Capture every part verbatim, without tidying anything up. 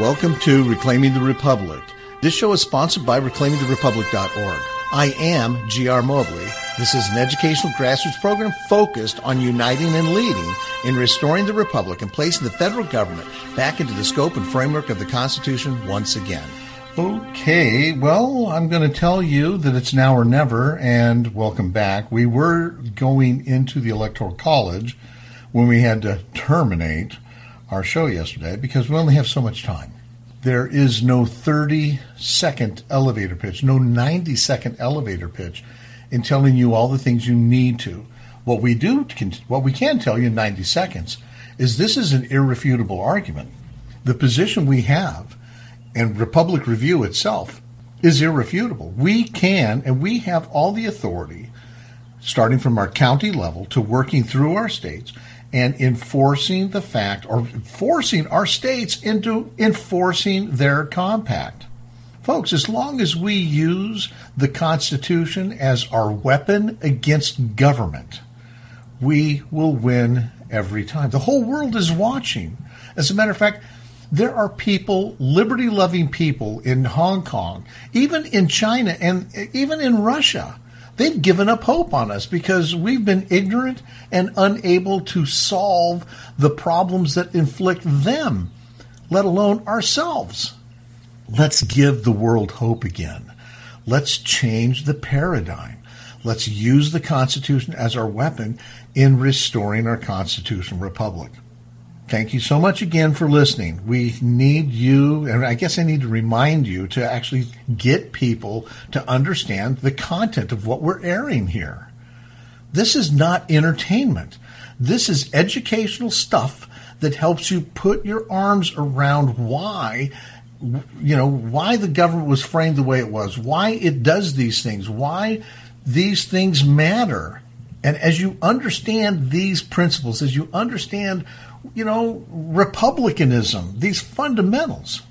Welcome to Reclaiming the Republic. This show is sponsored by reclaiming the republic dot org. I am G R. Mobley. This is an educational grassroots program focused on uniting and leading in restoring the republic and placing the federal government back into the scope and framework of the Constitution once again. Okay, well, I'm going to tell you that it's now or never, and welcome back. We were going into the Electoral College when we had to terminate our show yesterday because we only have so much time. There is no thirty-second elevator pitch, no ninety-second elevator pitch in telling you all the things you need to. What we do, what we can tell you in ninety seconds is this is an irrefutable argument. The position we have and Republic Review itself is irrefutable. We can, and we have all the authority, starting from our county level to working through our states and enforcing the fact, or forcing our states into enforcing their compact. Folks, as long as we use the Constitution as our weapon against government, we will win every time. The whole world is watching. As a matter of fact, there are people, liberty-loving people in Hong Kong, even in China, and even in Russia. They've given up hope on us because we've been ignorant and unable to solve the problems that inflict them, let alone ourselves. Let's give the world hope again. Let's change the paradigm. Let's use the Constitution as our weapon in restoring our constitutional republic. Thank you so much again for listening. We need you, and I guess I need to remind you to actually get people to understand the content of what we're airing here. This is not entertainment. This is educational stuff that helps you put your arms around why, you know, why the government was framed the way it was, why it does these things, why these things matter. And as you understand these principles, as you understand you know, republicanism, these fundamentals,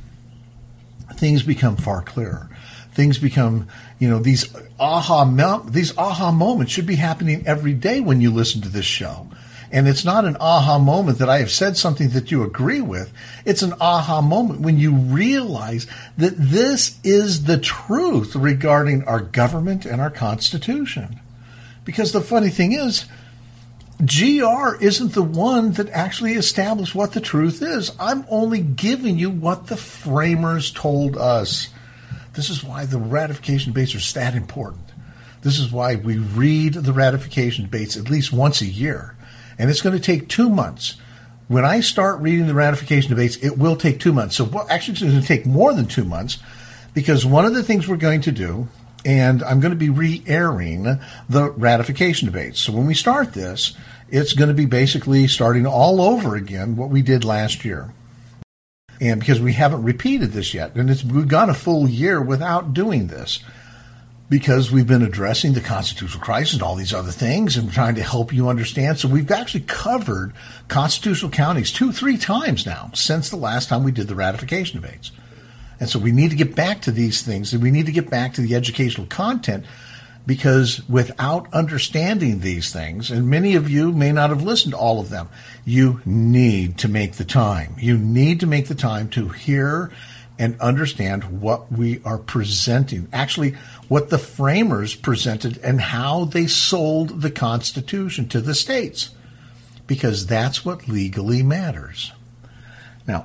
things become far clearer. Things become, you know, these aha, these aha moments should be happening every day when you listen to this show. And it's not an aha moment that I have said something that you agree with. It's an aha moment when you realize that this is the truth regarding our government and our Constitution. Because the funny thing is, G R isn't the one that actually established what the truth is. I'm only giving you what the framers told us. This is why the ratification debates are that important. This is why we read the ratification debates at least once a year. And it's going to take two months. When I start reading the ratification debates, it will take two months. So well, actually, it's going to take more than two months because one of the things we're going to do, and I'm going to be re-airing the ratification debates. So when we start this, it's going to be basically starting all over again what we did last year. And because we haven't repeated this yet, and it's, we've gone a full year without doing this because we've been addressing the constitutional crisis and all these other things and trying to help you understand. So we've actually covered constitutional counties two, three times now since the last time we did the ratification debates. And so we need to get back to these things, and we need to get back to the educational content because without understanding these things, and many of you may not have listened to all of them, you need to make the time. You need to make the time to hear and understand what we are presenting, actually what the framers presented and how they sold the Constitution to the states, because that's what legally matters. Now,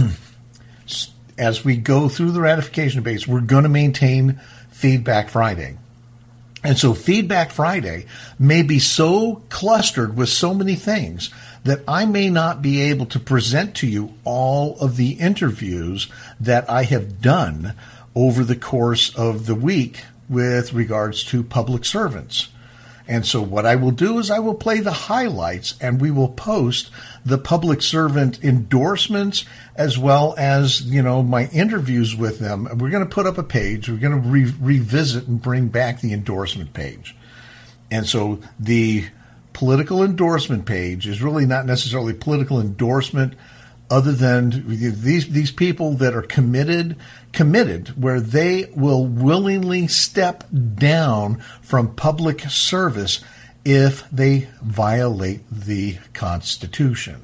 as we go through the ratification debates, we're going to maintain Feedback Friday. And so Feedback Friday may be so clustered with so many things that I may not be able to present to you all of the interviews that I have done over the course of the week with regards to public servants. And so what I will do is I will play the highlights and we will post the public servant endorsements as well as, you know, my interviews with them. And we're going to put up a page. We're going to re- revisit and bring back the endorsement page. And so the political endorsement page is really not necessarily political endorsement other than these these people that are committed, committed, where they will willingly step down from public service if they violate the Constitution.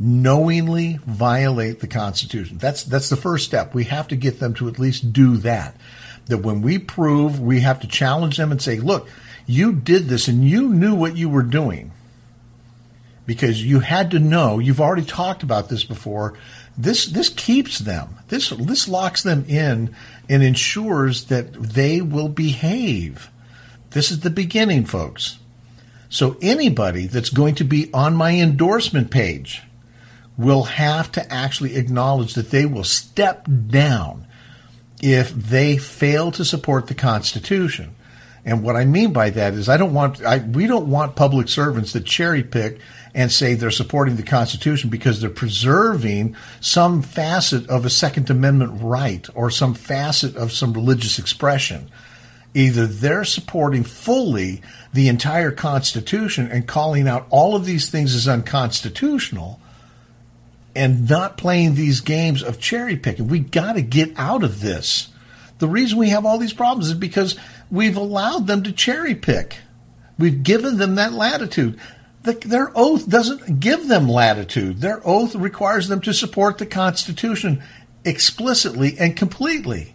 knowingly violate the Constitution. That's that's the first step. We have to get them to at least do that. That when we prove, we have to challenge them and say, look, you did this and you knew what you were doing. Because you had to know, you've already talked about this before, this this keeps them. This this locks them in and ensures that they will behave. This is the beginning, folks. So anybody that's going to be on my endorsement page will have to actually acknowledge that they will step down if they fail to support the Constitution. And what I mean by that is I don't want I, we don't want public servants that cherry pick and say they're supporting the Constitution because they're preserving some facet of a Second Amendment right or some facet of some religious expression. Either they're supporting fully the entire Constitution and calling out all of these things as unconstitutional and not playing these games of cherry picking. We got to get out of this. The reason we have all these problems is because we've allowed them to cherry pick. We've given them that latitude. The, their oath doesn't give them latitude. Their oath requires them to support the Constitution explicitly and completely.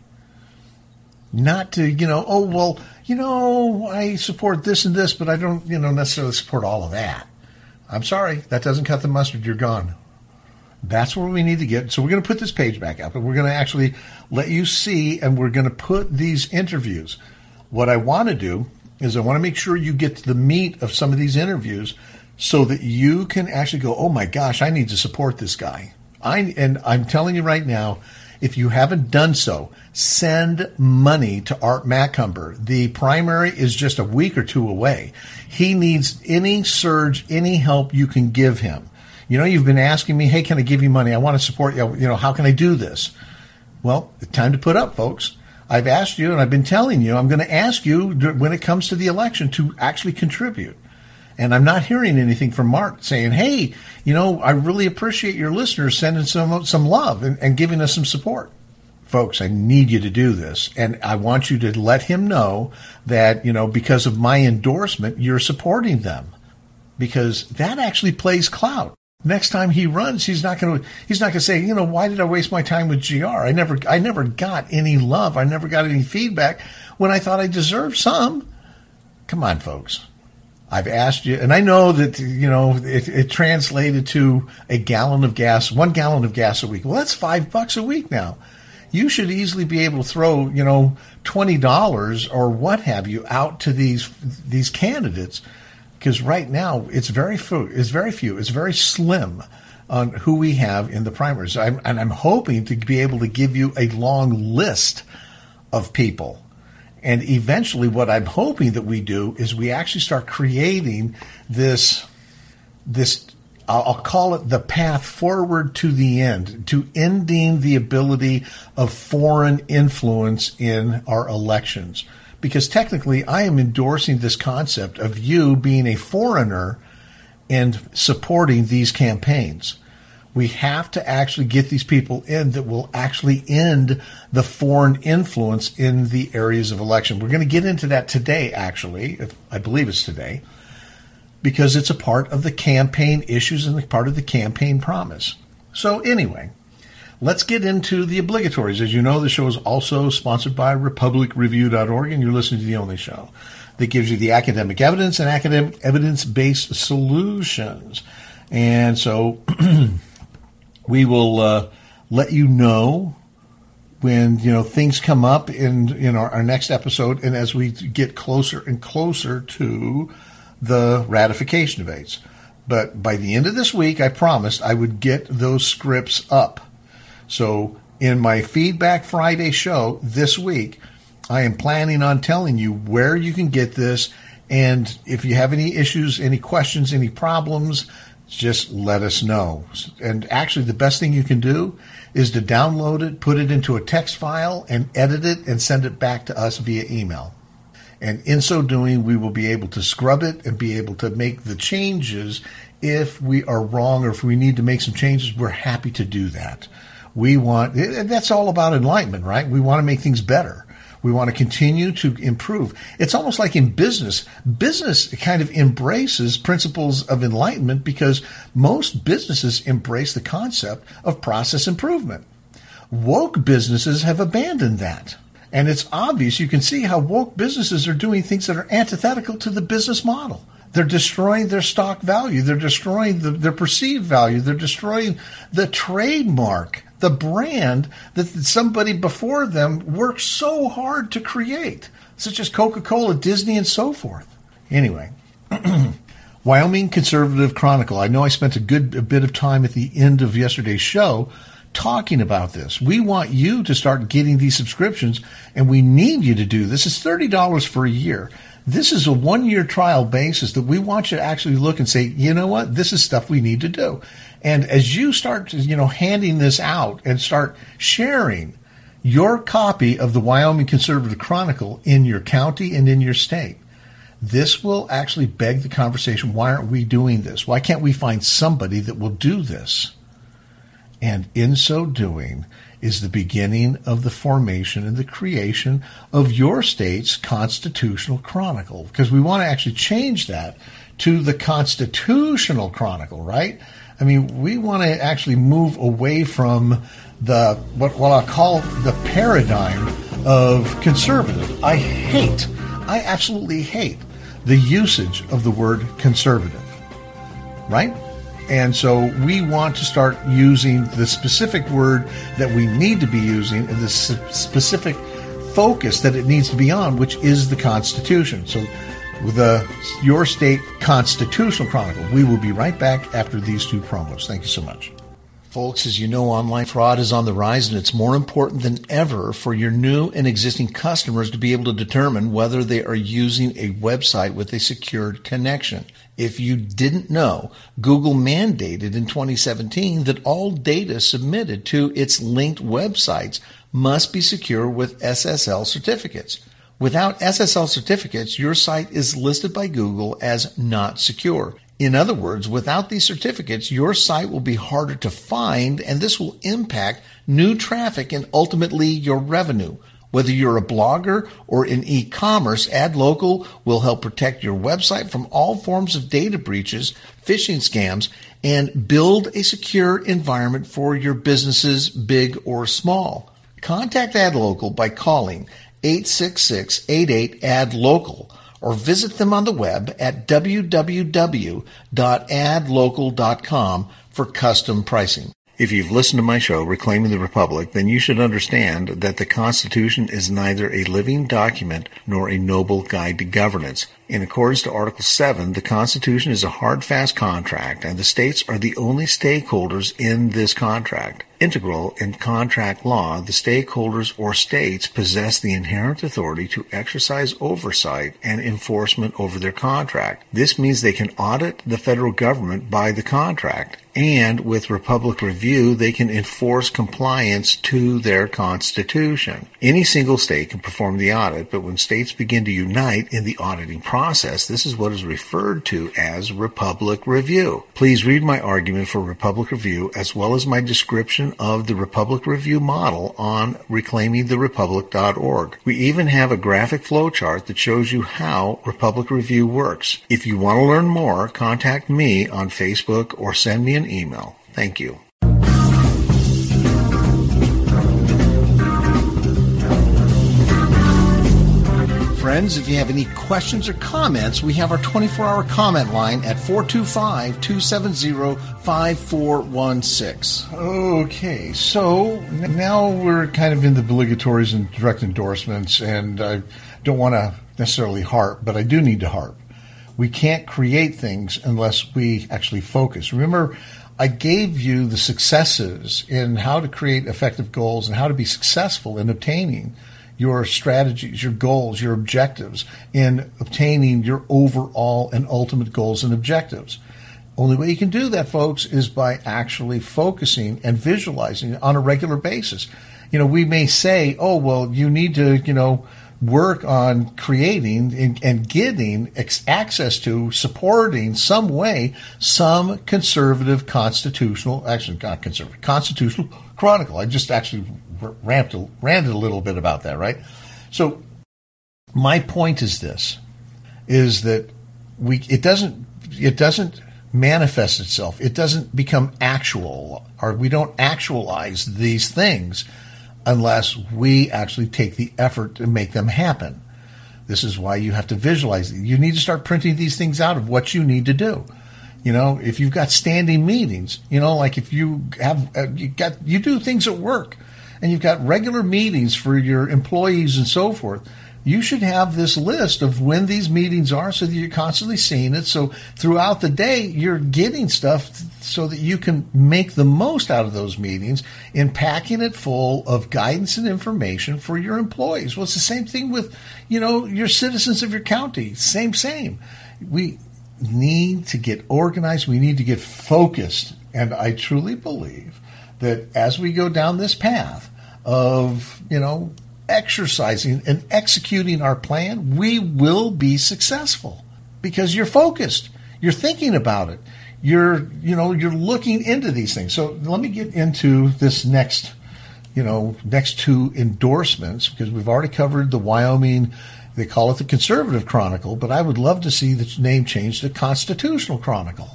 Not to, you know, oh, well, you know, I support this and this, but I don't, you know, necessarily support all of that. I'm sorry, that doesn't cut the mustard. You're gone. That's where we need to get. So we're going to put this page back up, and we're going to actually let you see, and we're going to put these interviews. What I want to do is I want to make sure you get to the meat of some of these interviews so that you can actually go, oh, my gosh, I need to support this guy. I And I'm telling you right now, if you haven't done so, send money to Art Macumber. The primary is just a week or two away. He needs any surge, any help you can give him. You know, you've been asking me, hey, can I give you money? I want to support you. You know, how can I do this? Well, it's time to put up, folks. I've asked you, and I've been telling you, I'm going to ask you when it comes to the election to actually contribute. And I'm not hearing anything from Mark saying, hey, you know, I really appreciate your listeners sending some some love and, and giving us some support. Folks, I need you to do this. And I want you to let him know that, you know, because of my endorsement, you're supporting them. Because that actually plays clout. Next time he runs, he's not going to he's not going to say, you know, why did I waste my time with G R? I never I never got any love. I never got any feedback when I thought I deserved some. Come on, folks. I've asked you, and I know that, you know, it, it translated to a gallon of gas, one gallon of gas a week. Well, that's five bucks a week now. You should easily be able to throw, you know, twenty dollars or what have you out to these these candidates, because right now it's very few, it's very few, it's very slim on who we have in the primaries. I'm, and I'm hoping to be able to give you a long list of people. And eventually what I'm hoping that we do is we actually start creating this, this, I'll call it the path forward to the end, to ending the ability of foreign influence in our elections. Because technically I am endorsing this concept of you being a foreigner and supporting these campaigns. We have to actually get these people in that will actually end the foreign influence in the areas of election. We're going to get into that today, actually, if I believe it's today, because it's a part of the campaign issues and a part of the campaign promise. So anyway, let's get into the obligatories. As you know, the show is also sponsored by Republic Review dot org, and you're listening to the only show that gives you the academic evidence and academic evidence-based solutions. And so we will uh, let you know when, you know, things come up in, in our, our next episode, and as we get closer and closer to the ratification debates. But by the end of this week, I promised I would get those scripts up. So in my Feedback Friday show this week, I am planning on telling you where you can get this. And if you have any issues, any questions, any problems, just let us know. And actually, the best thing you can do is to download it, put it into a text file, and edit it and send it back to us via email. And in so doing, we will be able to scrub it and be able to make the changes. If we are wrong or if we need to make some changes, we're happy to do that. We want, that's all about enlightenment, right? We want to make things better. We We want to continue to improve. It's almost like in business. Business kind of embraces principles of enlightenment because most businesses embrace the concept of process improvement. Woke businesses have abandoned that. And it's obvious. You can see how woke businesses are doing things that are antithetical to the business model. They're destroying their stock value. They're destroying the, their perceived value. They're destroying the trademark, the brand that somebody before them worked so hard to create, such as Coca-Cola, Disney, and so forth. Anyway, Wyoming Conservative Chronicle. I know I spent a good a bit of time at the end of yesterday's show talking about this. We want you to start getting these subscriptions, and we need you to do this. It's thirty dollars for a year. This is a one-year trial basis that we want you to actually look and say, you know what, this is stuff we need to do. And as you start, you know, handing this out and start sharing your copy of the Wyoming Conservative Chronicle in your county and in your state, this will actually beg the conversation, why aren't we doing this? Why can't we find somebody that will do this? And in so doing is the beginning of the formation and the creation of your state's constitutional chronicle, because we want to actually change that to the constitutional chronicle, right? I mean, we want to actually move away from the what, what I'll call the paradigm of conservative. I hate, I absolutely hate the usage of the word conservative, right? And so we want to start using the specific word that we need to be using and the specific focus that it needs to be on, which is the Constitution. So the Your State Constitutional Chronicle. We will be right back after these two promos. Thank you so much. Folks, as you know, online fraud is on the rise, and it's more important than ever for your new and existing customers to be able to determine whether they are using a website with a secured connection. If you didn't know, Google mandated in twenty seventeen that all data submitted to its linked websites must be secure with S S L certificates. Without S S L certificates, your site is listed by Google as not secure. In other words, without these certificates, your site will be harder to find, and this will impact new traffic and ultimately your revenue. Whether you're a blogger or in e-commerce, AdLocal will help protect your website from all forms of data breaches, phishing scams, and build a secure environment for your businesses, big or small. Contact AdLocal by calling eight six six, eight eight, A D local or visit them on the web at w w w dot ad local dot com for custom pricing. If you've listened to my show, Reclaiming the Republic, then you should understand that the Constitution is neither a living document nor a noble guide to governance. In accordance to Article seven, the Constitution is a hard, fast contract, and the states are the only stakeholders in this contract. Integral in contract law, the stakeholders or states possess the inherent authority to exercise oversight and enforcement over their contract. This means they can audit the federal government by the contract, and with Republic Review, they can enforce compliance to their Constitution. Any single state can perform the audit, but when states begin to unite in the auditing process, this is what is referred to as Republic Review. Please read my argument for Republic Review as well as my description of the Republic Review model on reclaiming the republic dot org. We even have a graphic flowchart that shows you how Republic Review works. If you want to learn more, contact me on Facebook or send me an email. Thank you. Friends, if you have any questions or comments, we have our twenty-four hour comment line at four two five, two seven zero, five four one six. Okay, so now we're kind of in the obligatories and direct endorsements, and I don't want to necessarily harp, but I do need to harp. We can't create things unless we actually focus. Remember, I gave you the successes in how to create effective goals and how to be successful in obtaining your strategies, your goals, your objectives, in obtaining your overall and ultimate goals and objectives. Only way you can do that, folks, is by actually focusing and visualizing on a regular basis. You know, we may say, oh, well, you need to, you know, work on creating and, and getting ex- access to, supporting some way, some conservative constitutional, actually not conservative, constitutional chronicle. I just actually ranted, ranted a little bit about that, right? So my point is this, is that we it doesn't it doesn't manifest itself. It doesn't become actual, or we don't actualize these things unless we actually take the effort to make them happen. This is why you have to visualize. You need to start printing these things out of what you need to do. You know, if you've got standing meetings, you know, like if you have, uh, you got, you do things at work and you've got regular meetings for your employees and so forth, you should have this list of when these meetings are so that you're constantly seeing it. So throughout the day, you're getting stuff so that you can make the most out of those meetings in packing it full of guidance and information for your employees. Well, it's the same thing with, you know, your citizens of your county. Same, same. We need to get organized. We need to get focused. And I truly believe that as we go down this path of, you know, exercising and executing our plan, we will be successful because you're focused. You're thinking about it. You're, you know, you're looking into these things. So let me get into this next, you know, next two endorsements, because we've already covered the Wyoming, they call it the Conservative Chronicle, but I would love to see the name changed to Constitutional Chronicle,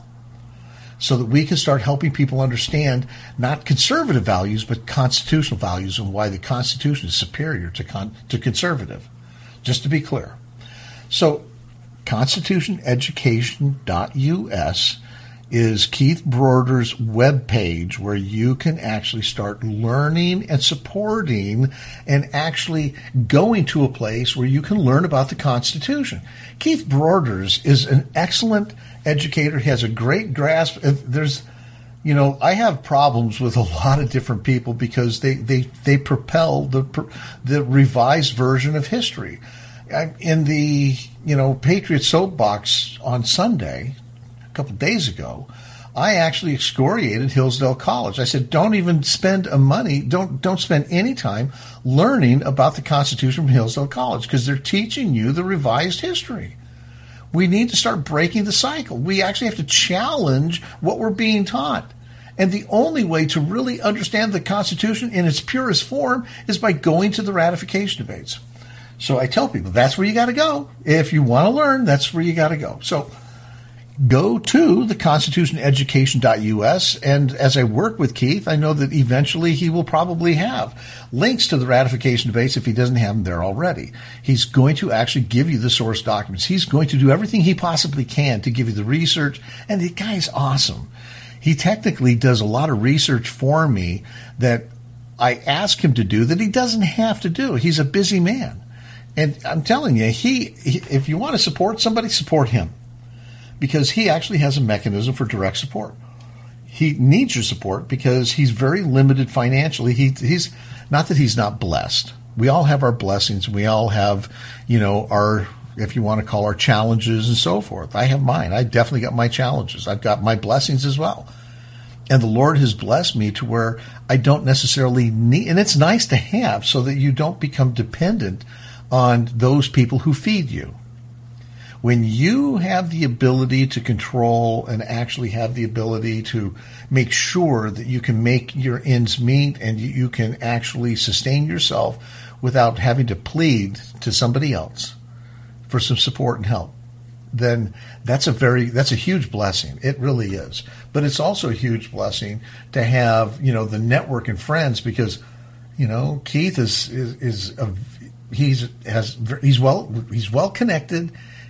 so that we can start helping people understand not conservative values, but constitutional values, and why the Constitution is superior to con- to conservative, just to be clear. So constitution education dot U S is Keith Broder's webpage where you can actually start learning and supporting and actually going to a place where you can learn about the Constitution. Keith Broders is an excellent educator. He has a great grasp. There's, you know, I have problems with a lot of different people because they, they, they propel the, the revised version of history. In the, you know, Patriot Soapbox on Sunday, a couple of days ago, I actually excoriated Hillsdale College. I said, don't even spend a money, don't don't spend any time learning about the Constitution from Hillsdale College, because they're teaching you the revised history. We need to start breaking the cycle. We actually have to challenge what we're being taught. And the only way to really understand the Constitution in its purest form is by going to the ratification debates. So I tell people, that's where you got to go. If you want to learn, that's where you got to go. So go to the constitution education dot U S, and as I work with Keith, I know that eventually he will probably have links to the ratification debates if he doesn't have them there already. He's going to actually give you the source documents. He's going to do everything he possibly can to give you the research, and the guy's awesome. He technically does a lot of research for me that I ask him to do that he doesn't have to do. He's a busy man. And I'm telling you, he, he if you want to support somebody, support him, because he actually has a mechanism for direct support. He needs your support because he's very limited financially. He, he's not that he's not blessed. We all have our blessings. We all have, you know, our, if you want to call our challenges and so forth. I have mine. I definitely got my challenges. I've got my blessings as well. And the Lord has blessed me to where I don't necessarily need, and it's nice to have so that you don't become dependent on those people who feed you. When you have the ability to control and actually have the ability to make sure that you can make your ends meet and you can actually sustain yourself without having to plead to somebody else for some support and help, then that's a very, that's a huge blessing. It really is. But it's also a huge blessing to have, you know, the network and friends, because, you know, Keith is, is, is a, he's, has, he's well, he's well connected.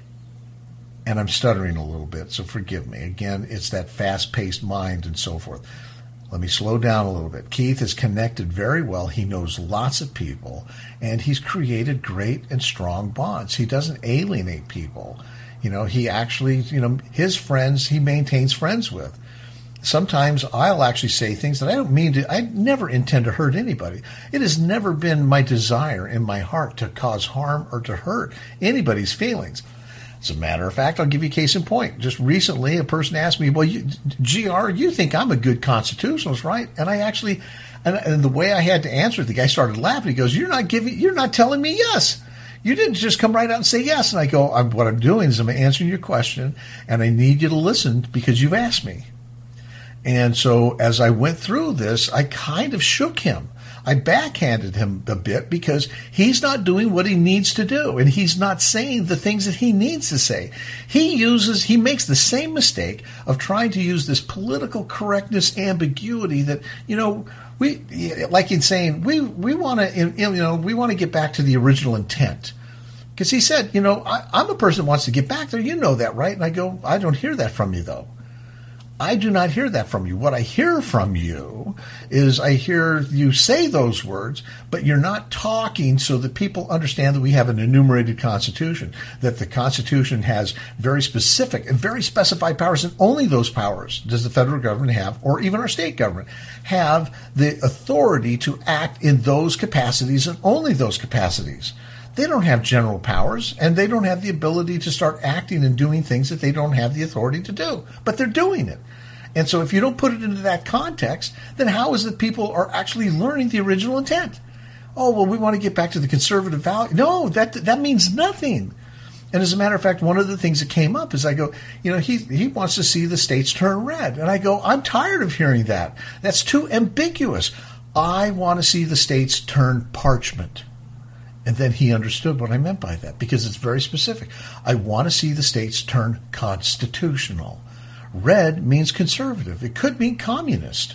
And I'm stuttering a little bit, so forgive me. Again, it's that fast-paced mind and so forth. Let me slow down a little bit. Keith is connected very well. He knows lots of people, and he's created great and strong bonds. He doesn't alienate people. You know, he actually, you know, his friends, he maintains friends with. Sometimes I'll actually say things that I don't mean to, I never intend to hurt anybody. It has never been my desire in my heart to cause harm or to hurt anybody's feelings. As a matter of fact, I'll give you a case in point. Just recently, a person asked me, well, you, G R, you think I'm a good constitutionalist, right? And I actually, and, and the way I had to answer it, the guy started laughing. He goes, you're not giving, you're not telling me yes. You didn't just come right out and say yes. And I go, I'm, what I'm doing is I'm answering your question, and I need you to listen because you've asked me. And so as I went through this, I kind of shook him. I backhanded him a bit because he's not doing what he needs to do, and he's not saying the things that he needs to say. He uses, he makes the same mistake of trying to use this political correctness ambiguity that, you know, we, like in saying, we, we want to, you know, we want to get back to the original intent. Because he said, you know, I, I'm a person who wants to get back there. You know that, right? And I go, I don't hear that from you, though. I do not hear that from you. What I hear from you is I hear you say those words, but you're not talking so that people understand that we have an enumerated Constitution, that the Constitution has very specific and very specified powers, and only those powers does the federal government have, or even our state government, have the authority to act in those capacities and only those capacities. They don't have general powers, and they don't have the ability to start acting and doing things that they don't have the authority to do. But they're doing it. And so if you don't put it into that context, then how is it people are actually learning the original intent? Oh, well, we want to get back to the conservative value. No, that that means nothing. And as a matter of fact, one of the things that came up is I go, you know, he, he wants to see the states turn red. And I go, I'm tired of hearing that. That's too ambiguous. I want to see the states turn parchment. And then he understood what I meant by that, because it's very specific. I want to see the states turn constitutional. Red means conservative. It could mean communist.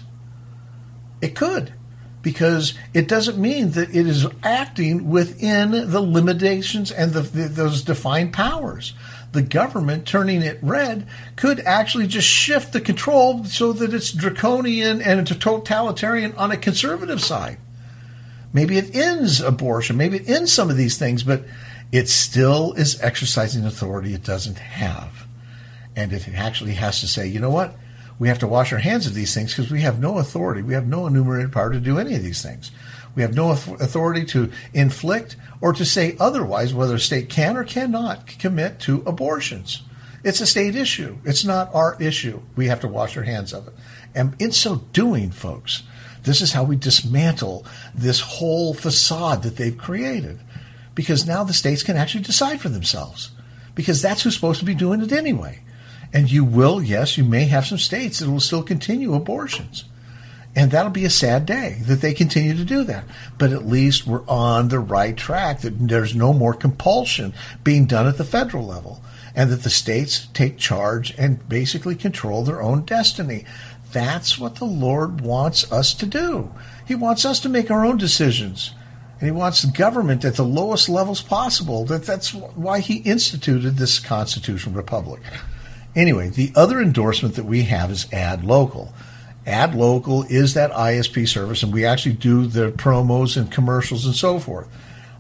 It could, because it doesn't mean that it is acting within the limitations and the, the, those defined powers. The government turning it red could actually just shift the control so that it's draconian and totalitarian on a conservative side. Maybe it ends abortion. Maybe it ends some of these things, but it still is exercising authority it doesn't have. And it actually has to say, you know what? We have to wash our hands of these things because we have no authority. We have no enumerated power to do any of these things. We have no authority to inflict or to say otherwise whether a state can or cannot commit to abortions. It's a state issue. It's not our issue. We have to wash our hands of it. And in so doing, folks, this is how we dismantle this whole facade that they've created. Because now the states can actually decide for themselves. Because that's who's supposed to be doing it anyway. And you will, yes, you may have some states that will still continue abortions. And that'll be a sad day that they continue to do that. But at least we're on the right track, that there's no more compulsion being done at the federal level, and that the states take charge and basically control their own destiny. That's what the Lord wants us to do. He wants us to make our own decisions. And he wants government at the lowest levels possible. That, that's why he instituted this constitutional republic. Anyway, the other endorsement that we have is Ad Local. Ad Local is that I S P service, and we actually do the promos and commercials and so forth.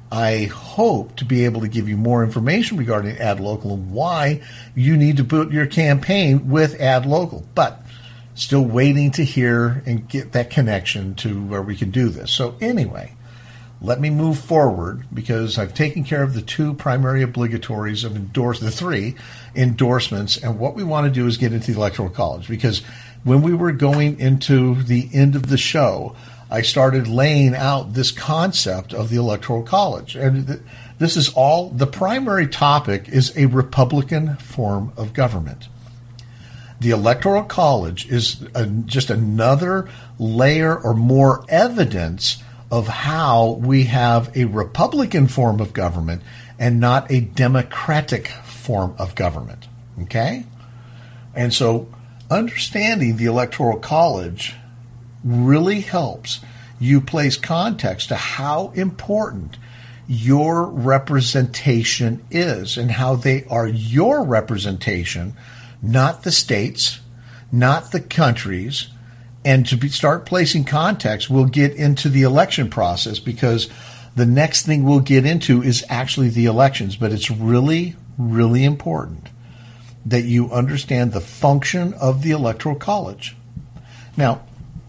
I hope to be able to give you more information regarding Ad Local and why you need to put your campaign with Ad Local. But still waiting to hear and get that connection to where we can do this. So anyway, let me move forward, because I've taken care of the two primary obligatories of endorse the three endorsements, and what we want to do is get into the Electoral College, because when we were going into the end of the show, I started laying out this concept of the Electoral College. And th- this is all, the primary topic is a Republican form of government. The Electoral College is a, just another layer or more evidence of how we have a Republican form of government and not a Democratic form of government. Okay? And so understanding the Electoral College really helps you place context to how important your representation is and how they are your representation, not the states, not the countries. And to be, start placing context, we'll get into the election process, because the next thing we'll get into is actually the elections. But it's really, really important that you understand the function of the Electoral College. Now,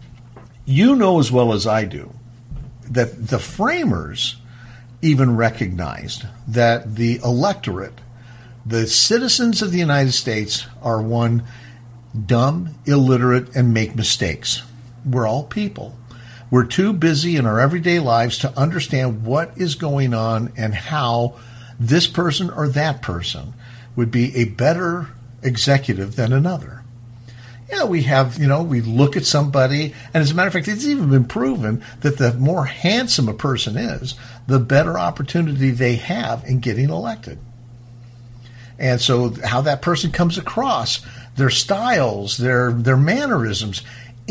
you know as well as I do that the framers even recognized that the electorate, the citizens of the United States, are one, dumb, illiterate, and make mistakes. We're all people. We're too busy in our everyday lives to understand what is going on and how this person or that person would be a better executive than another. Yeah, we have, you know, we look at somebody, and as a matter of fact, it's even been proven that the more handsome a person is, the better opportunity they have in getting elected. And so how that person comes across, their styles, their their mannerisms,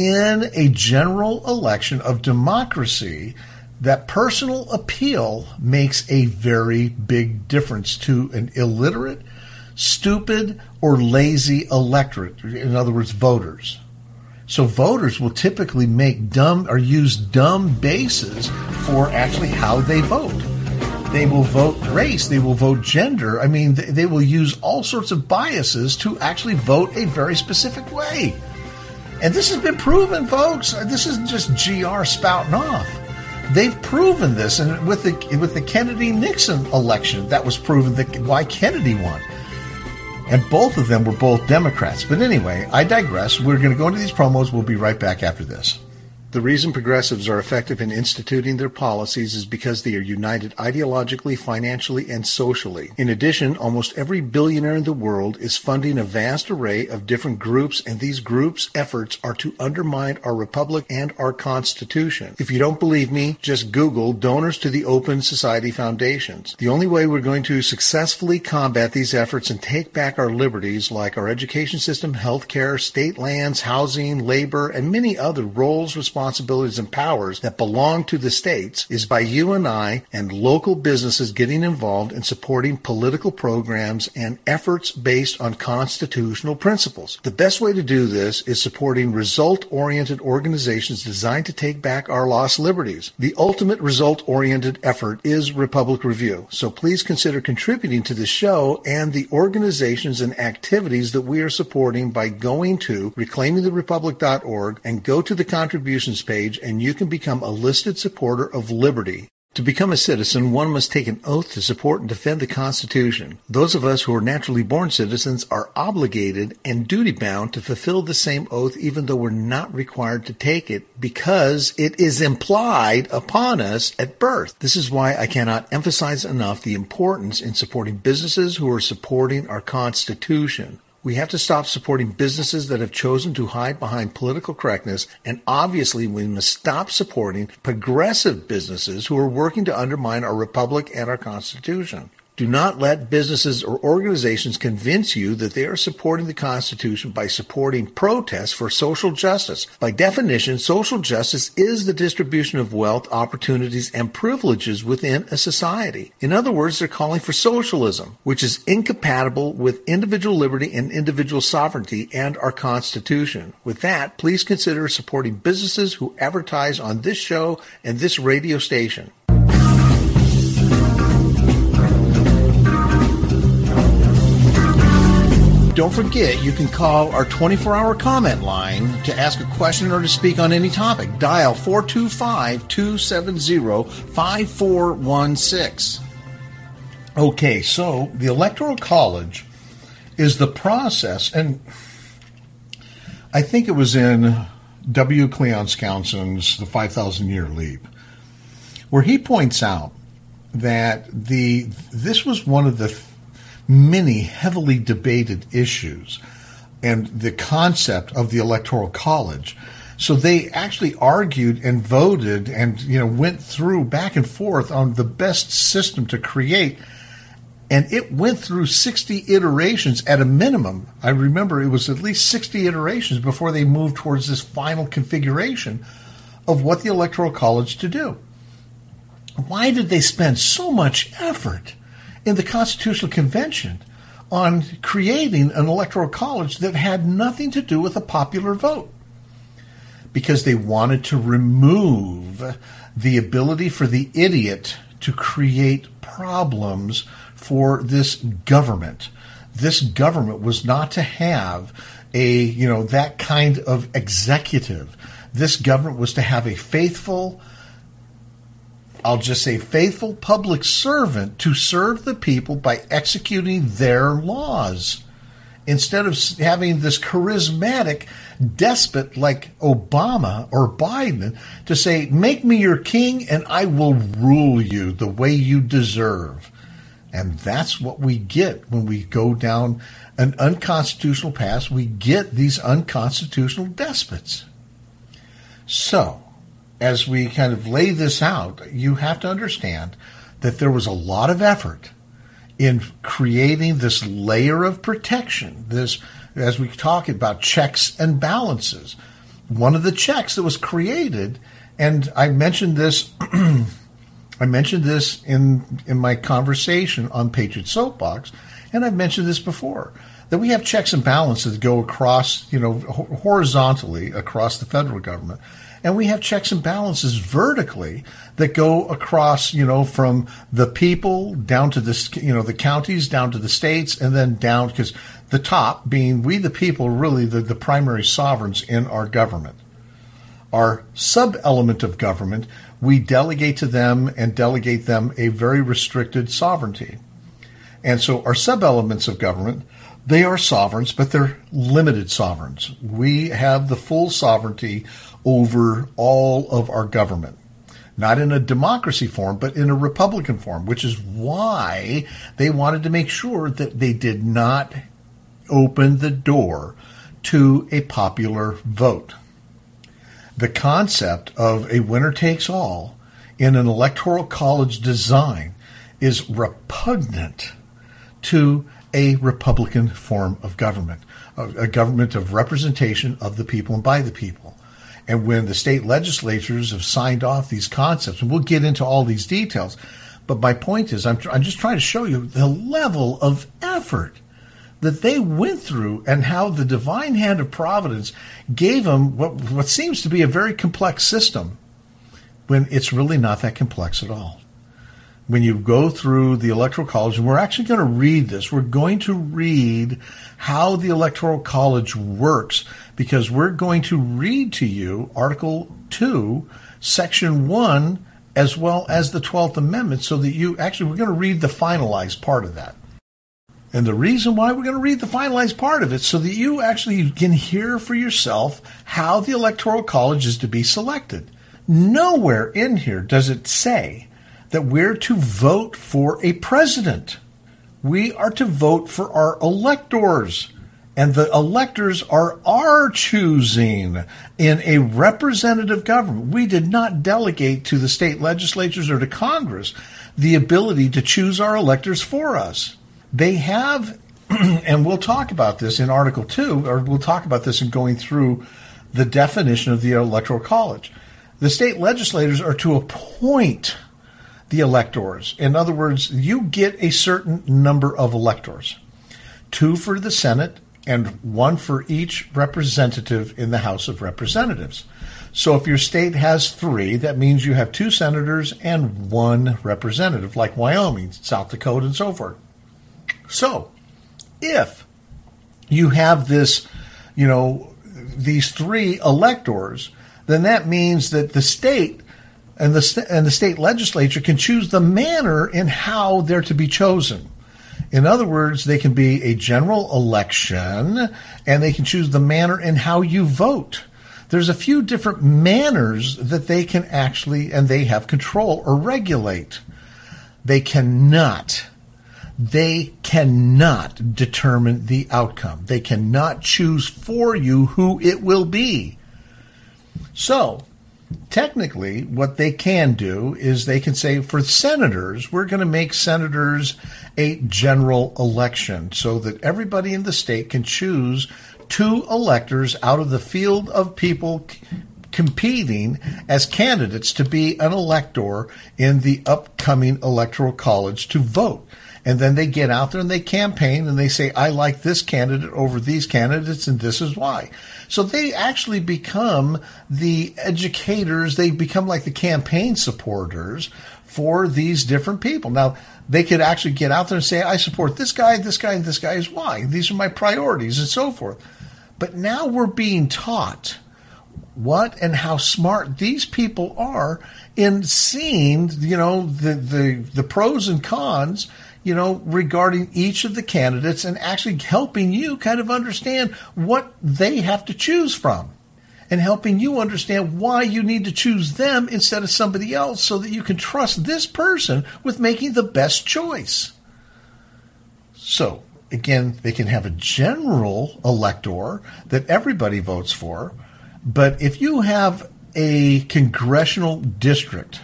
in a general election of democracy, that personal appeal makes a very big difference to an illiterate, stupid, or lazy electorate, in other words, voters. So voters will typically make dumb or use dumb bases for actually how they vote. They will vote race, they will vote gender. I mean, they will use all sorts of biases to actually vote a very specific way. And this has been proven, folks. This isn't just G R spouting off. They've proven this, and with the with the Kennedy-Nixon election, that was proven that why Kennedy won. And both of them were both Democrats. But anyway, I digress. We're going to go into these promos. We'll be right back after this. The reason progressives are effective in instituting their policies is because they are united ideologically, financially, and socially. In addition, almost every billionaire in the world is funding a vast array of different groups, and these groups' efforts are to undermine our republic and our Constitution. If you don't believe me, just Google donors to the Open Society Foundations. The only way we're going to successfully combat these efforts and take back our liberties, like our education system, healthcare, state lands, housing, labor, and many other roles, responsibilities, responsibilities and powers that belong to the states, is by you and I and local businesses getting involved in supporting political programs and efforts based on constitutional principles. The best way to do this is supporting result-oriented organizations designed to take back our lost liberties. The ultimate result-oriented effort is Republic Review, so please consider contributing to the show and the organizations and activities that we are supporting by going to reclaiming the republic dot org and go to the contributions page, and you can become a listed supporter of liberty. To become a citizen, one must take an oath to support and defend the Constitution. Those of us who are naturally born citizens are obligated and duty-bound to fulfill the same oath, even though we're not required to take it, because it is implied upon us at birth. This is why I cannot emphasize enough the importance in supporting businesses who are supporting our Constitution. We have to stop supporting businesses that have chosen to hide behind political correctness, and obviously we must stop supporting progressive businesses who are working to undermine our republic and our Constitution. Do not let businesses or organizations convince you that they are supporting the Constitution by supporting protests for social justice. By definition, social justice is the distribution of wealth, opportunities, and privileges within a society. In other words, they're calling for socialism, which is incompatible with individual liberty and individual sovereignty and our Constitution. With that, please consider supporting businesses who advertise on this show and this radio station. Don't forget, you can call our twenty-four hour comment line to ask a question or to speak on any topic. Dial four two five, two seven zero, five four one six. Okay, so the Electoral College is the process, and I think it was in W. Cleon Skousen's The five thousand Year Leap, where he points out that the this was one of the many heavily debated issues and the concept of the Electoral College. So they actually argued and voted and, you know, went through back and forth on the best system to create. And it went through sixty iterations at a minimum. I remember it was at least sixty iterations before they moved towards this final configuration of what the Electoral College to do. Why did they spend so much effort in the Constitutional Convention on creating an electoral college that had nothing to do with a popular vote? Because they wanted to remove the ability for the idiot to create problems for this government. This government was not to have a, you know, that kind of executive. This government was to have a faithful, I'll just say faithful public servant to serve the people by executing their laws, instead of having this charismatic despot like Obama or Biden to say, make me your king and I will rule you the way you deserve. And that's what we get when we go down an unconstitutional path. We get these unconstitutional despots. So, as we kind of lay this out, you have to understand that there was a lot of effort in creating this layer of protection, this, as we talk about checks and balances. One of the checks that was created, and I mentioned this I mentioned this in, in my conversation on Patriot Soapbox, and I've mentioned this before, that we have checks and balances that go across, you know, horizontally across the federal government, and we have checks and balances vertically that go across, you know, from the people down to the, you know, the counties, down to the states, and then down, because the top being we the people, really the, the primary sovereigns in our government. Our sub-element of government, we delegate to them and delegate them a very restricted sovereignty. And so our sub-elements of government, they are sovereigns, but they're limited sovereigns. We have the full sovereignty over all of our government. Not in a democracy form, but in a republican form, which is why they wanted to make sure that they did not open the door to a popular vote. The concept of a winner-takes-all in an electoral college design is repugnant to a Republican form of government, a government of representation of the people and by the people. And when the state legislatures have signed off these concepts, and we'll get into all these details, but my point is I'm, I'm just trying to show you the level of effort that they went through and how the divine hand of providence gave them what, what seems to be a very complex system when it's really not that complex at all. When you go through the Electoral College, and we're actually going to read this, we're going to read how the Electoral College works, because we're going to read to you Article two, Section one, as well as the twelfth Amendment, so that you actually, we're going to read the finalized part of that. And the reason why we're going to read the finalized part of it, so that you actually can hear for yourself how the Electoral College is to be selected. Nowhere in here does it say that we're to vote for a president. We are to vote for our electors. And the electors are our choosing in a representative government. We did not delegate to the state legislatures or to Congress the ability to choose our electors for us. They have, and we'll talk about this in Article two, or we'll talk about this in going through the definition of the Electoral College. The state legislators are to appoint the electors. In other words, you get a certain number of electors, two for the Senate and one for each representative in the House of Representatives. So if your state has three, that means you have two senators and one representative, like Wyoming, South Dakota, and so forth. So if you have this, you know, these three electors, then that means that the state and the st- and the state legislature can choose the manner in how they're to be chosen. In other words, they can be a general election, and they can choose the manner in how you vote. There's a few different manners that they can actually, and they have control or regulate. They cannot, they cannot determine the outcome. They cannot choose for you who it will be. So, technically, what they can do is they can say, for senators, we're going to make senators a general election so that everybody in the state can choose two electors out of the field of people c- competing as candidates to be an elector in the upcoming electoral college to vote. And then they get out there and they campaign and they say, I like this candidate over these candidates, and this is why. So they actually become the educators. They become like the campaign supporters for these different people. Now, they could actually get out there and say, I support this guy, this guy, and this guy is why. These are my priorities and so forth. But now we're being taught what and how smart these people are in seeing, you know, the, the, the pros and cons, you know, regarding each of the candidates, and actually helping you kind of understand what they have to choose from, and helping you understand why you need to choose them instead of somebody else, so that you can trust this person with making the best choice. So, again, they can have a general elector that everybody votes for, but if you have a congressional district,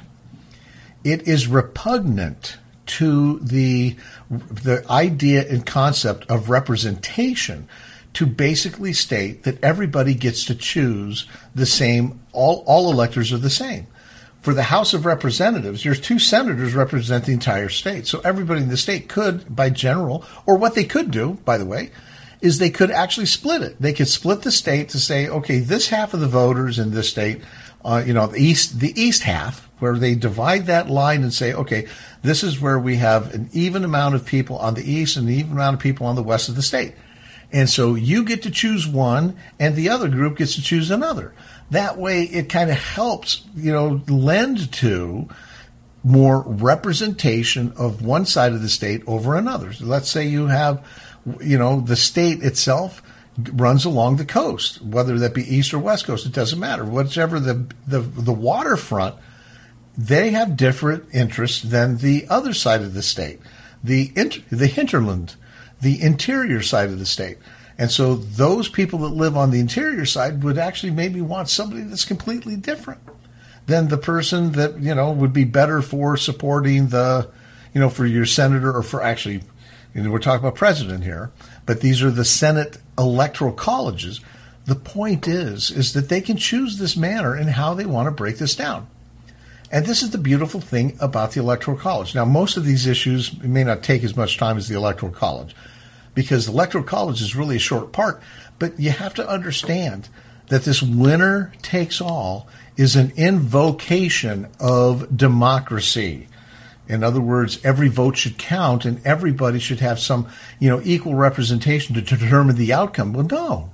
it is repugnant to the the idea and concept of representation to basically state that everybody gets to choose the same, all, all electors are the same. For the House of Representatives, there's two senators represent the entire state. So everybody in the state could, by general, or what they could do, by the way, is they could actually split it. They could split the state to say, okay, this half of the voters in this state, uh, you know, the east, the east half, where they divide that line and say, okay, this is where we have an even amount of people on the east and an even amount of people on the west of the state. And so you get to choose one, and the other group gets to choose another. That way, it kind of helps, you know, lend to more representation of one side of the state over another. So let's say you have, you know, the state itself runs along the coast, whether that be east or west coast, it doesn't matter. Whichever the the, the waterfront, they have different interests than the other side of the state, the inter, the hinterland, the interior side of the state. And so those people that live on the interior side would actually maybe want somebody that's completely different than the person that, you know, would be better for supporting the, you know, for your senator or for actually, you know, we're talking about president here, but these are the Senate electoral colleges. The point is, is that they can choose this manner in how they want to break this down. And this is the beautiful thing about the Electoral College. Now, most of these issues may not take as much time as the Electoral College, because the Electoral College is really a short part. But you have to understand that this winner takes all is an invocation of democracy. In other words, every vote should count and everybody should have some, you know, equal representation to determine the outcome. Well, no.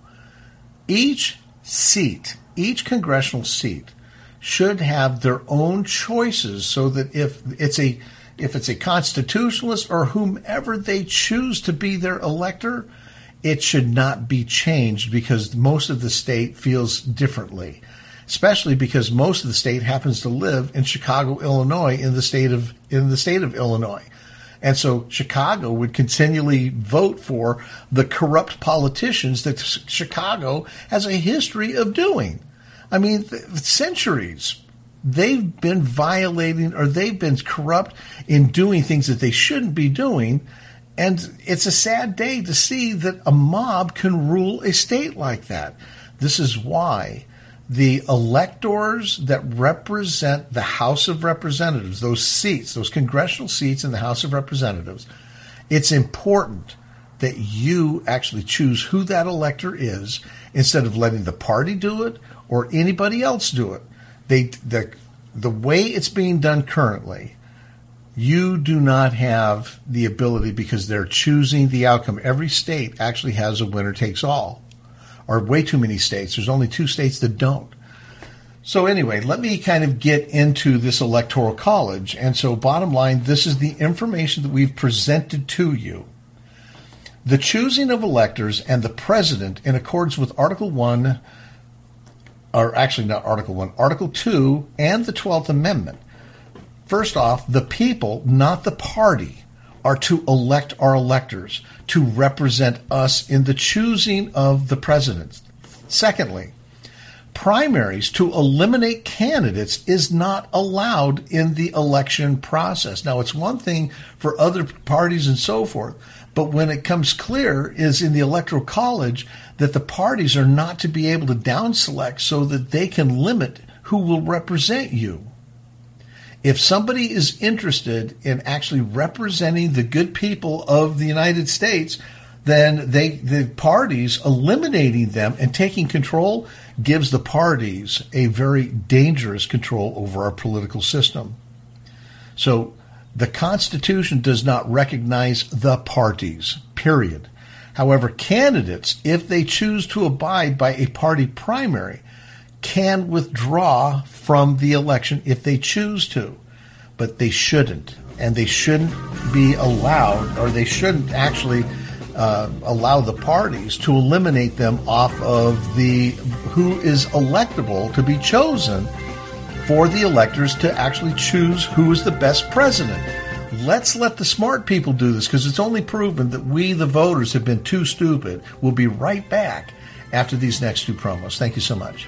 Each seat, each congressional seat should have their own choices, so that if it's a if it's a constitutionalist or whomever they choose to be their elector, it should not be changed because most of the state feels differently, especially because most of the state happens to live in Chicago, Illinois, in the state of in the state of Illinois. And so Chicago would continually vote for the corrupt politicians that Chicago has a history of doing. I mean, centuries. They've been violating, or they've been corrupt in doing things that they shouldn't be doing. And it's a sad day to see that a mob can rule a state like that. This is why the electors that represent the House of Representatives, those seats, those congressional seats in the House of Representatives, it's important that you actually choose who that elector is instead of letting the party do it or anybody else do it. They, the, the way it's being done currently, you do not have the ability because they're choosing the outcome. Every state actually has a winner takes all, or way too many states. There's only two states that don't. So anyway, let me kind of get into this Electoral College. And so bottom line, this is the information that we've presented to you. The choosing of electors and the president in accordance with Article one, or actually not Article one, Article two, and the twelfth Amendment. First off, the people, not the party, are to elect our electors to represent us in the choosing of the president. Secondly, primaries to eliminate candidates is not allowed in the election process. Now, it's one thing for other parties and so forth, but when it comes clear is in the Electoral College that the parties are not to be able to down select so that they can limit who will represent you. If somebody is interested in actually representing the good people of the United States, then they the parties eliminating them and taking control gives the parties a very dangerous control over our political system. So the Constitution does not recognize the parties, period. However, candidates, if they choose to abide by a party primary, can withdraw from the election if they choose to, but they shouldn't. And they shouldn't be allowed, or they shouldn't actually uh, allow the parties to eliminate them off of the who is electable to be chosen for the electors to actually choose who is the best president. Let's let the smart people do this, because it's only proven that we, the voters, have been too stupid. We'll be right back after these next two promos. Thank you so much.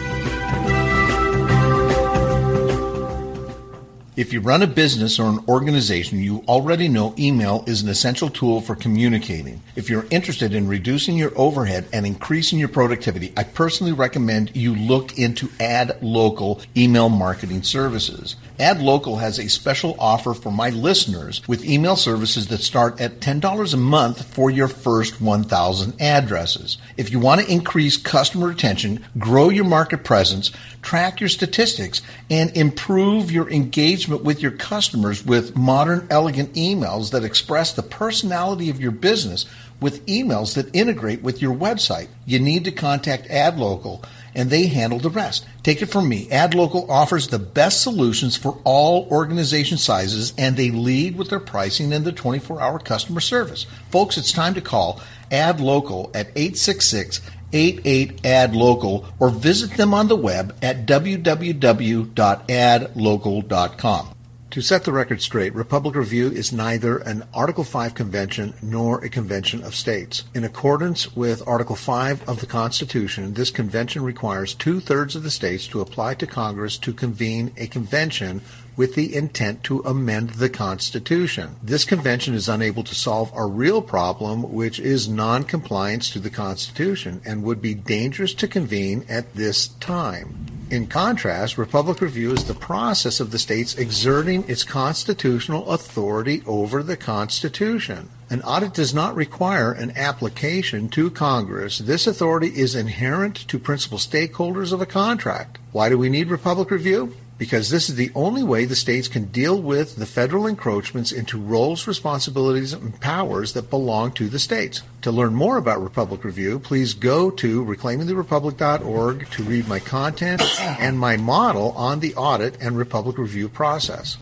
If you run a business or an organization, you already know email is an essential tool for communicating. If you're interested in reducing your overhead and increasing your productivity, I personally recommend you look into AdLocal email marketing services. AdLocal has a special offer for my listeners with email services that start at ten dollars a month for your first one thousand addresses. If you want to increase customer retention, grow your market presence, track your statistics, and improve your engagement with your customers with modern, elegant emails that express the personality of your business with emails that integrate with your website, you need to contact AdLocal, and they handle the rest. Take it from me. AdLocal offers the best solutions for all organization sizes, and they lead with their pricing and the twenty-four hour customer service. Folks, it's time to call AdLocal at eight six six, eight eight, A D local or visit them on the web at w w w dot ad local dot com. To set the record straight, Republic Review is neither an Article five convention nor a convention of states. In accordance with Article five of the Constitution, this convention requires two-thirds of the states to apply to Congress to convene a convention with the intent to amend the Constitution. This convention is unable to solve our real problem, which is non-compliance to the Constitution, and would be dangerous to convene at this time. In contrast, Republic Review is the process of the states exerting its constitutional authority over the Constitution. An audit does not require an application to Congress. This authority is inherent to principal stakeholders of a contract. Why do we need Republic Review? Because this is the only way the states can deal with the federal encroachments into roles, responsibilities, and powers that belong to the states. To learn more about Republic Review, please go to reclaiming the republic dot org to read my content and my model on the audit and Republic Review process.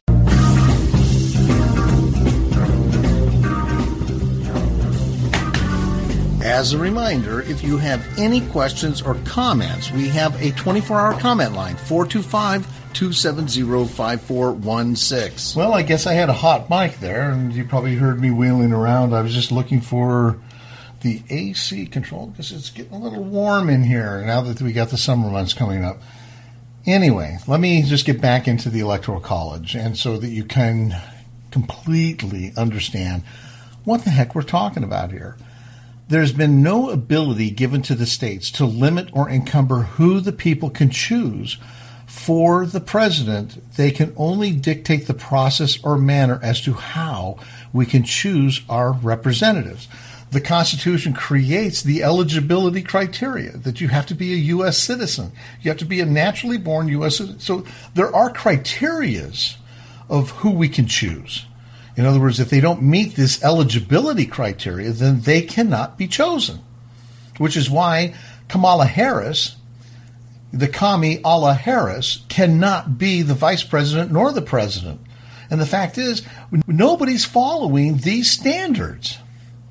As a reminder, if you have any questions or comments, we have a twenty-four hour comment line, four two five, two seven zero, five four one six. Well, I guess I had a hot mic there, and you probably heard me wheeling around. I was just looking for the A C control because it's getting a little warm in here now that we got the summer months coming up. Anyway, let me just get back into the Electoral College, and so that you can completely understand what the heck we're talking about here. There's been no ability given to the states to limit or encumber who the people can choose for the president. They can only dictate the process or manner as to how we can choose our representatives. The Constitution creates the eligibility criteria that you have to be a U S citizen. You have to be a naturally born U S citizen. So there are criterias of who we can choose. In other words, if they don't meet this eligibility criteria, then they cannot be chosen, which is why Kamala Harris, the commie a la Harris, cannot be the vice president nor the president. And the fact is, nobody's following these standards.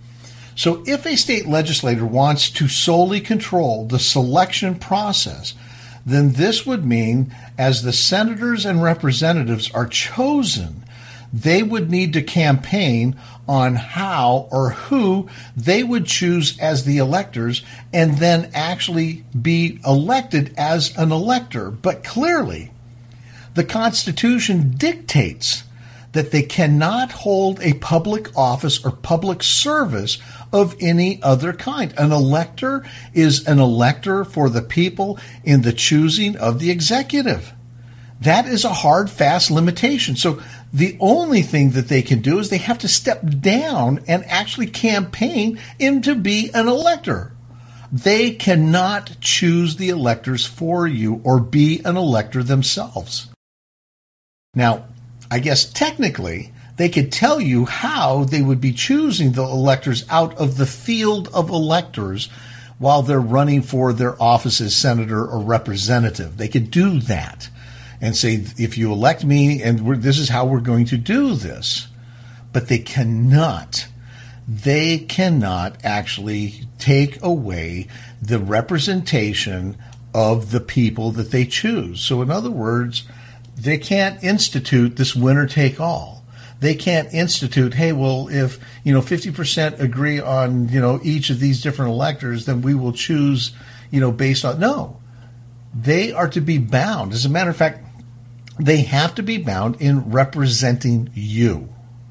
So if a state legislator wants to solely control the selection process, then this would mean as the senators and representatives are chosen, they would need to campaign on how or who they would choose as the electors and then actually be elected as an elector. But clearly, the Constitution dictates that they cannot hold a public office or public service of any other kind. An elector is an elector for the people in the choosing of the executive. That is a hard, fast limitation. So the only thing that they can do is they have to step down and actually campaign in to be an elector. They cannot choose the electors for you or be an elector themselves. Now, I guess technically they could tell you how they would be choosing the electors out of the field of electors while they're running for their office as senator or representative. They could do that and say, if you elect me, and we're, this is how we're going to do this. But they cannot, they cannot actually take away the representation of the people that they choose. So in other words, they can't institute this winner take all. They can't institute, hey, well, if, you know, fifty percent agree on, you know, each of these different electors, then we will choose, you know, based on, no. They are to be bound. As a matter of fact, they have to be bound in representing you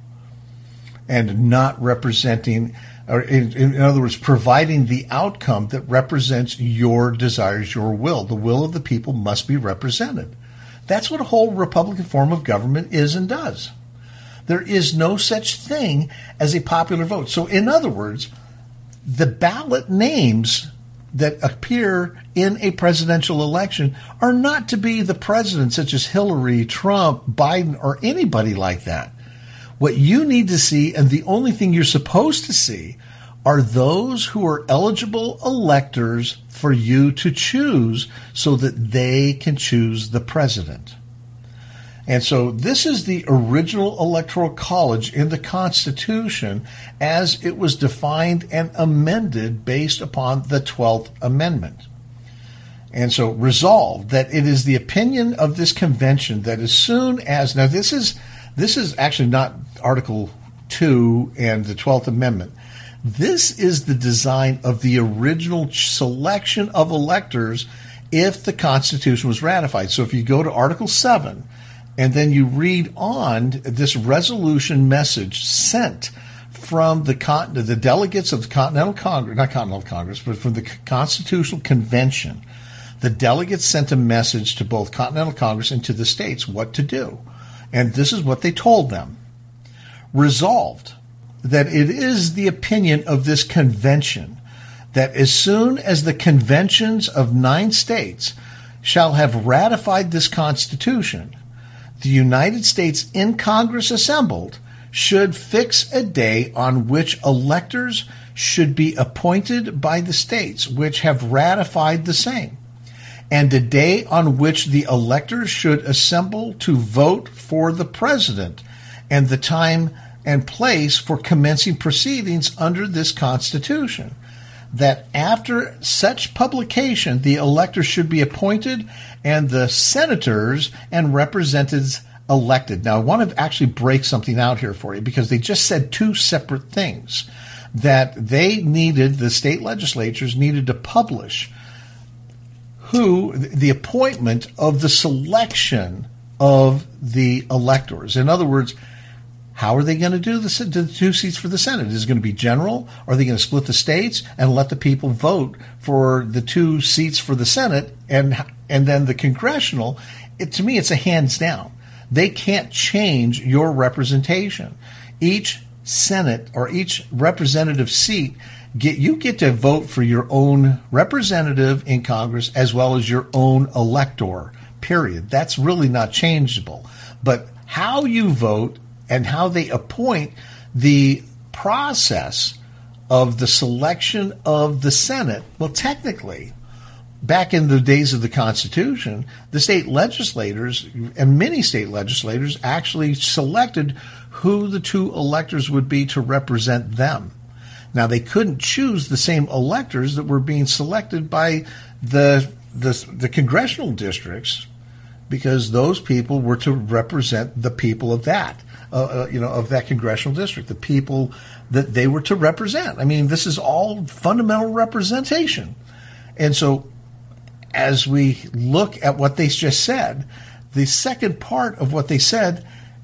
and not representing, or in, in other words, providing the outcome that represents your desires, your will. The will of the people must be represented. That's what a whole Republican form of government is and does. There is no such thing as a popular vote. So in other words, the ballot names that appear in a presidential election are not to be the president, such as Hillary, Trump, Biden, or anybody like that. What you need to see, and the only thing you're supposed to see, are those who are eligible electors for you to choose so that they can choose the president. And so this is the original Electoral College in the Constitution as it was defined and amended based upon the twelfth Amendment. And so resolved that it is the opinion of this convention that as soon as, now this is this is actually not Article two and the twelfth Amendment. This is the design of the original selection of electors if the Constitution was ratified. So if you go to Article seven and then you read on this resolution message sent from the con- the delegates of the Continental Congress, not Continental Congress, but from the Constitutional Convention, the delegates sent a message to both Continental Congress and to the states what to do. And this is what they told them. Resolved that it is the opinion of this convention that as soon as the conventions of nine states shall have ratified this Constitution, the United States in Congress assembled should fix a day on which electors should be appointed by the states which have ratified the same, and a day on which the electors should assemble to vote for the president, and the time and place for commencing proceedings under this Constitution, that after such publication the electors should be appointed and the senators and representatives elected. Now, I want to actually break something out here for you because they just said two separate things, that they needed, the state legislatures needed to publish who, the appointment of the selection of the electors. In other words, how are they going to do the, the two seats for the Senate? Is it going to be general? Or are they going to split the states and let the people vote for the two seats for the Senate and and then the congressional? It, to me, it's a hands down. They can't change your representation. Each Senate or each representative seat, get you get to vote for your own representative in Congress as well as your own elector, period. That's really not changeable. But how you vote and how they appoint, the process of the selection of the Senate, well, technically, back in the days of the Constitution, the state legislators and many state legislators actually selected who the two electors would be to represent them. Now, they couldn't choose the same electors that were being selected by the the, the congressional districts, because those people were to represent the people of that. Uh, uh, you know, of that congressional district, the people that they were to represent. I mean, this is all fundamental representation. And so as we look at what they just said, the second part of what they said,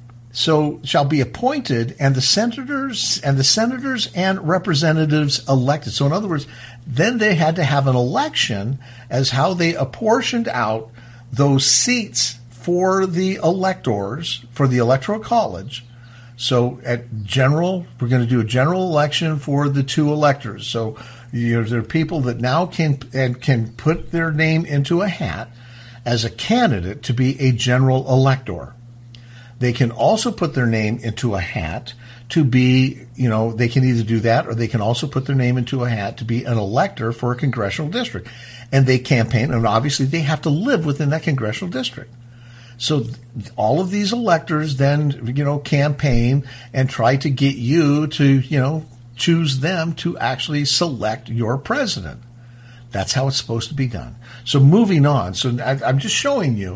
so shall be appointed and the senators and the senators and representatives elected. So in other words, then they had to have an election as how they apportioned out those seats for the electors, for the Electoral College. So at general, we're going to do a general election for the two electors. So you know, there are people that now can and can put their name into a hat as a candidate to be a general elector. They can also put their name into a hat to be, you know, they can either do that or they can also put their name into a hat to be an elector for a congressional district. And they campaign, and obviously they have to live within that congressional district. So all of these electors then, you know, campaign and try to get you to, you know, choose them to actually select your president. That's how it's supposed to be done. So moving on. So I, I'm just showing you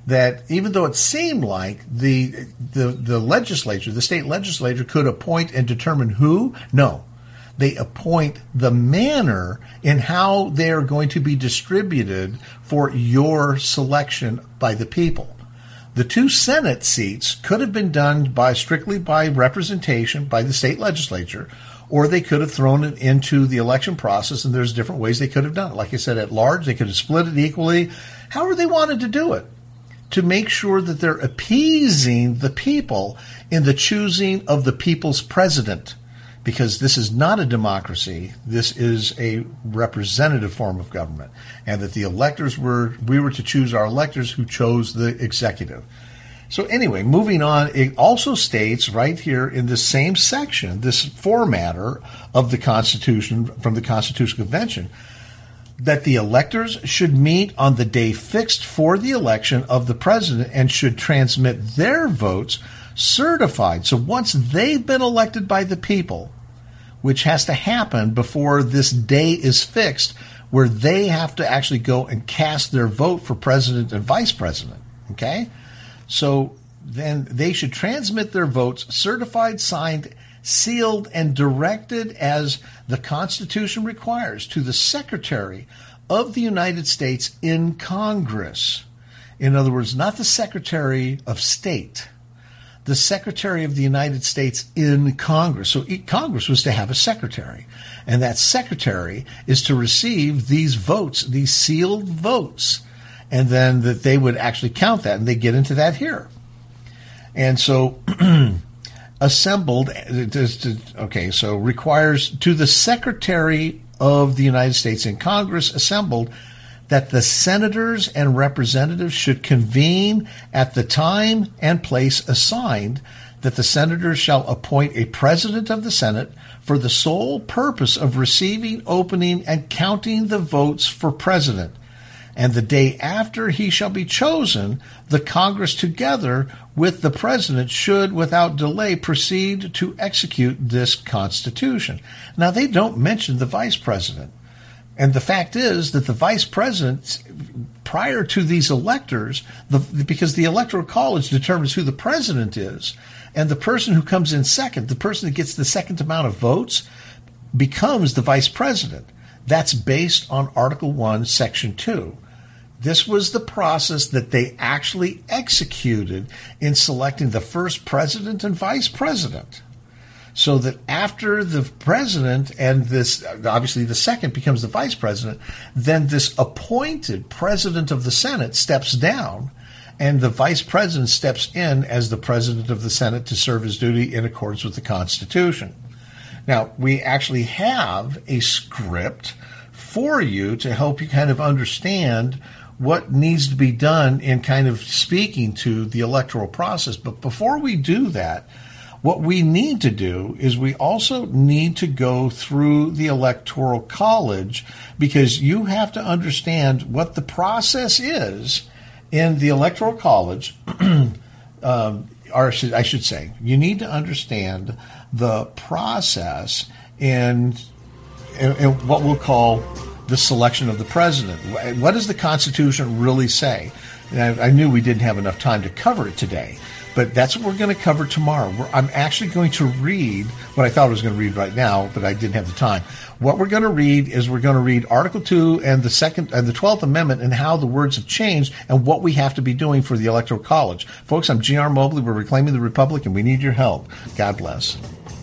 that even though it seemed like the, the, the legislature, the state legislature could appoint and determine who, no. They appoint the manner in how they are going to be distributed for your selection by the people. The two Senate seats could have been done by strictly by representation by the state legislature, or they could have thrown it into the election process, and there's different ways they could have done it. Like I said, at large, they could have split it equally, however they wanted to do it, to make sure that they're appeasing the people in the choosing of the people's president. Because this is not a democracy, this is a representative form of government, and that the electors were, we were to choose our electors who chose the executive. So anyway, moving on, it also states right here in this same section, this formatter of the Constitution from the Constitutional Convention, that the electors should meet on the day fixed for the election of the president and should transmit their votes certified. So once they've been elected by the people, which has to happen before this day is fixed, where they have to actually go and cast their vote for president and vice president. Okay? So then they should transmit their votes certified, signed, sealed, and directed as the Constitution requires to the Secretary of the United States in Congress. In other words, not the Secretary of State, the Secretary of the United States in Congress. So Congress was to have a secretary, and that secretary is to receive these votes, these sealed votes, and then that they would actually count that, and they get into that here. And so assembled, okay, so requires to the Secretary of the United States in Congress assembled that the senators and representatives should convene at the time and place assigned, that the senators shall appoint a president of the Senate for the sole purpose of receiving, opening, and counting the votes for president. And the day after he shall be chosen, the Congress together with the president should without delay proceed to execute this Constitution. Now, they don't mention the vice president. And the fact is that the vice president, prior to these electors, the, because the Electoral College determines who the president is, and the person who comes in second, the person that gets the second amount of votes, becomes the vice president. That's based on Article one, Section two. This was the process that they actually executed in selecting the first president and vice president. So that after the president and this, obviously the second becomes the vice president, then this appointed president of the Senate steps down, and the vice president steps in as the president of the Senate to serve his duty in accordance with the Constitution. Now, we actually have a script for you to help you kind of understand what needs to be done in kind of speaking to the electoral process. But before we do that, what we need to do is we also need to go through the Electoral College, because you have to understand what the process is in the Electoral College. um, or I should say, you need to understand the process in, in, in what we'll call the selection of the president. What does the Constitution really say? And I, I knew we didn't have enough time to cover it today, but that's what we're going to cover tomorrow. We're, I'm actually going to read what I thought I was going to read right now, but I didn't have the time. What we're going to read is we're going to read Article two and the second and the twelfth Amendment and how the words have changed and what we have to be doing for the Electoral College. Folks, I'm G R Mobley. We're Reclaiming the Republic, and we need your help. God bless.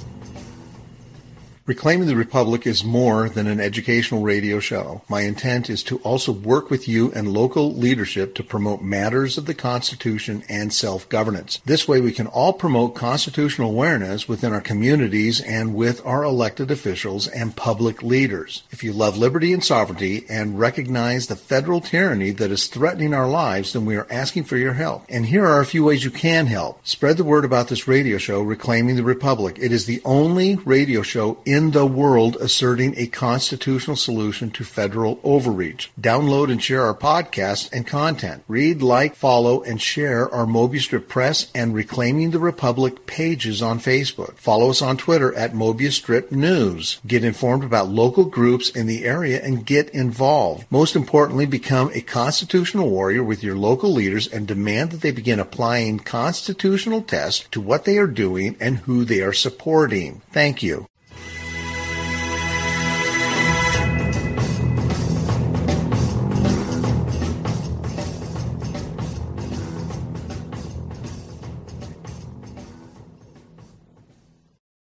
Reclaiming the Republic is more than an educational radio show. My intent is to also work with you and local leadership to promote matters of the Constitution and self-governance. This way we can all promote constitutional awareness within our communities and with our elected officials and public leaders. If you love liberty and sovereignty and recognize the federal tyranny that is threatening our lives, then we are asking for your help. And here are a few ways you can help. Spread the word about this radio show, Reclaiming the Republic. It is the only radio show in in the world asserting a constitutional solution to federal overreach. Download and share our podcast and content. Read, like, follow, and share our Mobius Strip Press and Reclaiming the Republic pages on Facebook. Follow us on Twitter at Mobius Strip News. Get informed about local groups in the area and get involved. Most importantly, become a constitutional warrior with your local leaders and demand that they begin applying constitutional tests to what they are doing and who they are supporting. Thank you.